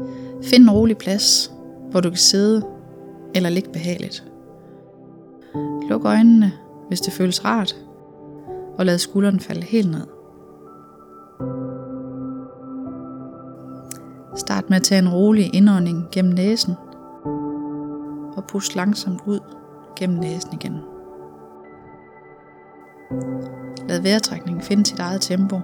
Find en rolig plads, hvor du kan sidde eller ligge behageligt. Luk øjnene, hvis det føles rart, og lad skuldrene falde helt ned. Start med at tage en rolig indånding gennem næsen, og pust langsomt ud gennem næsen igen. Lad vejrtrækningen finde sit eget tempo.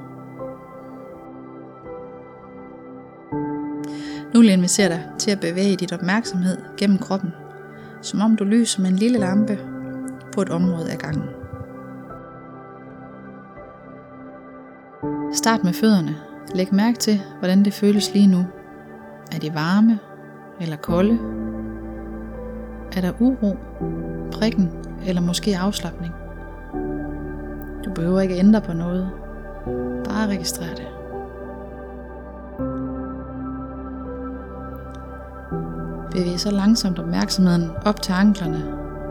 Nu vil jeg invitere dig til at bevæge dit opmærksomhed gennem kroppen, som om du lyser med en lille lampe på et område af gangen. Start med fødderne. Læg mærke til, hvordan det føles lige nu. Er de varme eller kolde? Er der uro, prikken eller måske afslapning? Du behøver ikke ændre på noget. Bare registrer det. Bevæg så langsomt opmærksomheden op til anklerne.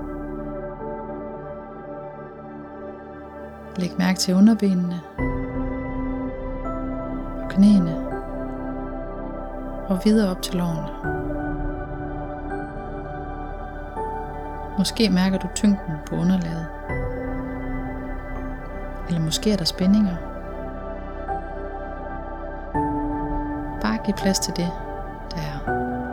Læg mærke til underbenene og knæene og videre op til lårene. Måske mærker du tyngden på underlaget. Eller måske er der spændinger. Bare giv plads til det, der er.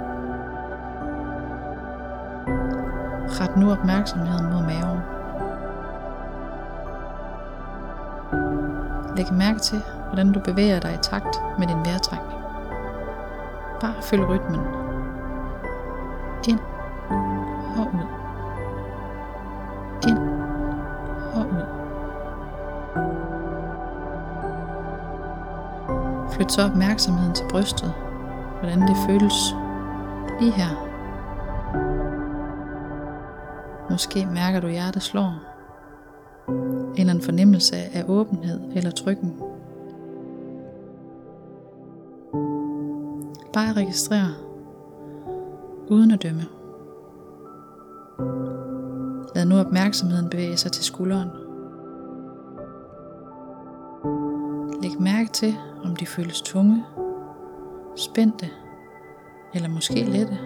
Ret nu opmærksomheden mod maven. Læg mærke til, hvordan du bevæger dig i takt med din vejrtrækning. Bare følg rytmen. Ind og ud. Ind og ud. Flyt så opmærksomheden til brystet, hvordan det føles lige her. Måske mærker du hjertet slår, eller en fornemmelse af åbenhed eller trykken. Bare registrer, uden at dømme. Lad nu opmærksomheden bevæge sig til skulderen. Læg mærke til, om de føles tunge, spændte eller måske lette.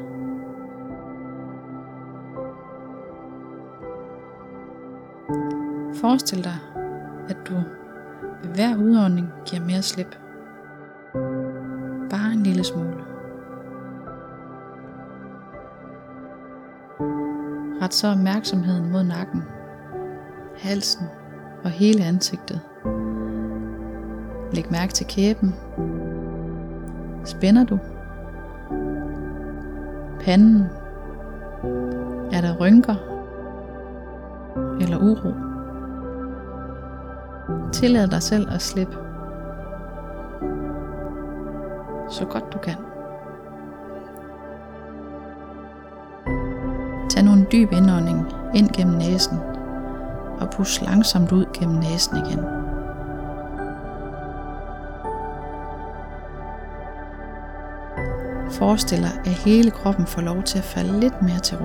Forestil dig, at du ved hver udånding giver mere slip. Bare en lille smule. Ret så opmærksomheden mod nakken, halsen og hele ansigtet. Læg mærke til kæben. Spænder du? Panden? Er der rynker? Eller uro? Tillad dig selv at slippe. Så godt du kan. Tag nu en dyb indånding ind gennem næsen og pust langsomt ud gennem næsen igen. Forestil dig, at hele kroppen får lov til at falde lidt mere til ro.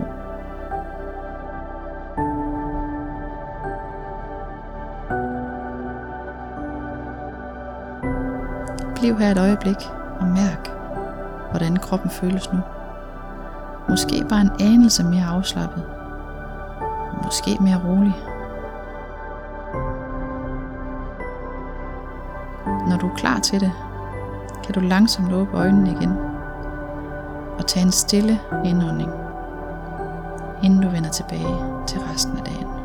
Bliv her et øjeblik og mærk, hvordan kroppen føles nu. Måske bare en anelse mere afslappet, og måske mere rolig. Når du er klar til det, kan du langsomt åbne øjnene igen og tage en stille indånding, inden du vender tilbage til resten af dagen.